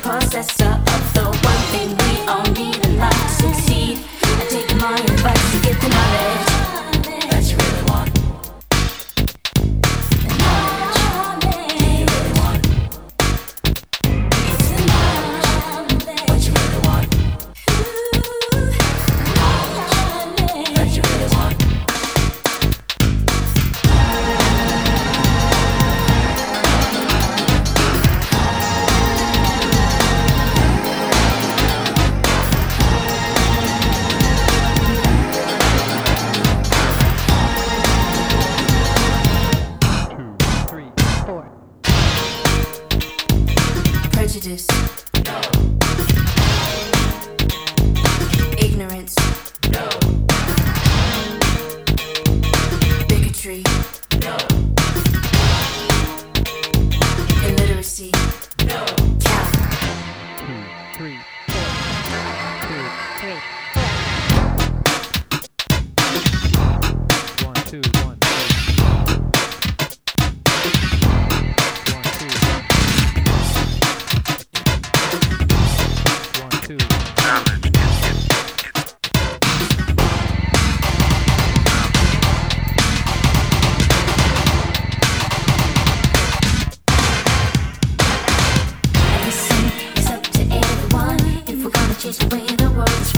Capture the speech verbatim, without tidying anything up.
processor of the one thing we all need in life to succeed. I take my advice to get the knowledge that you really want. The knowledge that you really want. It's the knowledge what you really want. The knowledge that you really want. Prejudice, no. Ignorance, no. Bigotry, no. Illiteracy, no. Count. Two, three, four. Two, three, four. One, two, one, two. Change the way the world is